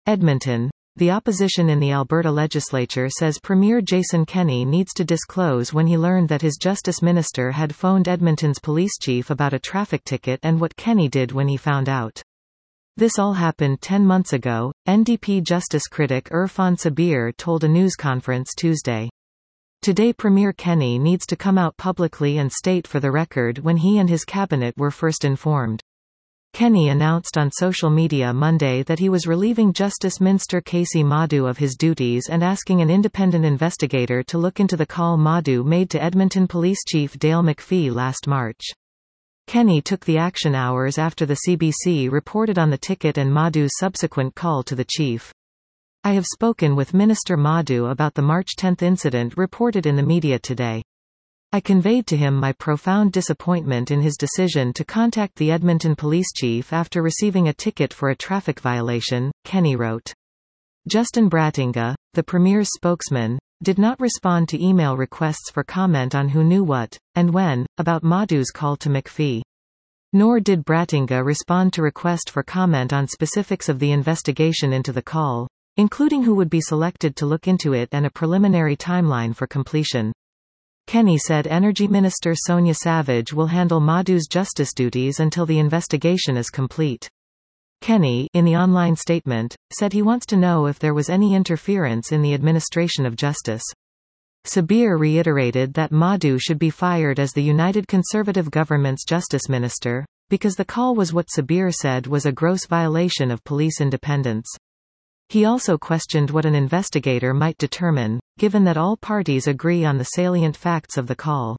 Edmonton. The opposition in the Alberta legislature says Premier Jason Kenney needs to disclose when he learned that his Justice Minister had phoned Edmonton's police chief about a traffic ticket and what Kenney did when he found out. This all happened 10 months ago, NDP Justice critic Irfan Sabir told a news conference Tuesday. Today Premier Kenney needs to come out publicly and state for the record when he and his cabinet were first informed. Kenney announced on social media Monday that he was relieving Justice Minister Casey Madhu of his duties and asking an independent investigator to look into the call Madhu made to Edmonton Police Chief Dale McPhee last March. Kenney took the action hours after the CBC reported on the ticket and Madhu's subsequent call to the chief. I have spoken with Minister Madhu about the March 10 incident reported in the media today. I conveyed to him my profound disappointment in his decision to contact the Edmonton police chief after receiving a ticket for a traffic violation, Kenney wrote. Justin Bratinga, the Premier's spokesman, did not respond to email requests for comment on who knew what, and when, about Madhu's call to McPhee. Nor did Bratinga respond to request for comment on specifics of the investigation into the call, including who would be selected to look into it and a preliminary timeline for completion. Kenney said Energy Minister Sonia Savage will handle Madhu's justice duties until the investigation is complete. Kenney, in the online statement, said he wants to know if there was any interference in the administration of justice. Sabir reiterated that Madhu should be fired as the United Conservative government's justice minister, because the call was what Sabir said was a gross violation of police independence. He also questioned what an investigator might determine, given that all parties agree on the salient facts of the call.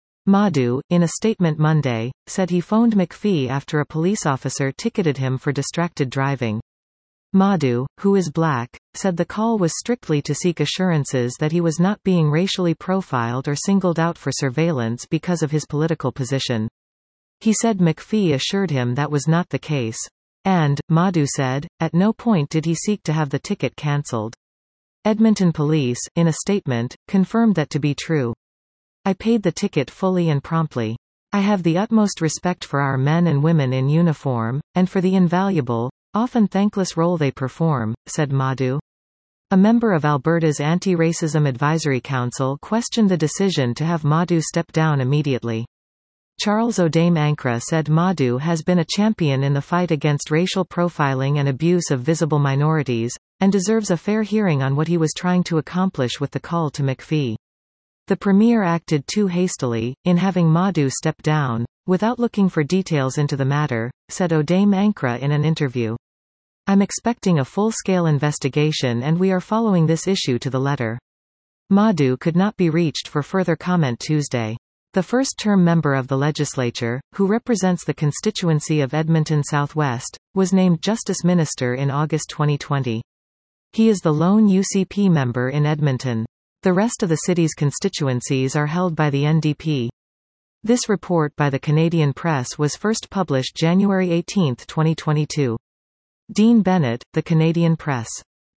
Madhu, in a statement Monday, said he phoned McPhee after a police officer ticketed him for distracted driving. Madhu, who is black, said the call was strictly to seek assurances that he was not being racially profiled or singled out for surveillance because of his political position. He said McPhee assured him that was not the case. And, Madhu said, at no point did he seek to have the ticket cancelled. Edmonton Police, in a statement, confirmed that to be true. I paid the ticket fully and promptly. I have the utmost respect for our men and women in uniform, and for the invaluable, often thankless role they perform, said Madhu. A member of Alberta's Anti-Racism Advisory Council questioned the decision to have Madhu step down immediately. Charles O'Dame Ankra said Madhu has been a champion in the fight against racial profiling and abuse of visible minorities, and deserves a fair hearing on what he was trying to accomplish with the call to McPhee. The Premier acted too hastily, in having Madhu step down, without looking for details into the matter, said O'Dame Ankra in an interview. I'm expecting a full-scale investigation and we are following this issue to the letter. Madhu could not be reached for further comment Tuesday. The first-term member of the legislature, who represents the constituency of Edmonton Southwest, was named Justice Minister in August 2020. He is the lone UCP member in Edmonton. The rest of the city's constituencies are held by the NDP. This report by the Canadian Press was first published January 18, 2022. Dean Bennett, The Canadian Press.